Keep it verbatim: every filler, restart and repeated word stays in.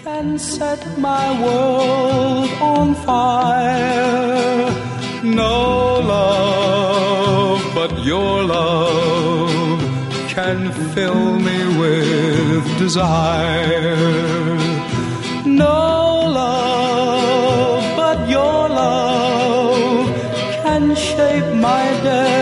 can set my world on fire. No love but your love can fill me with desire. No love but your love can shape my day.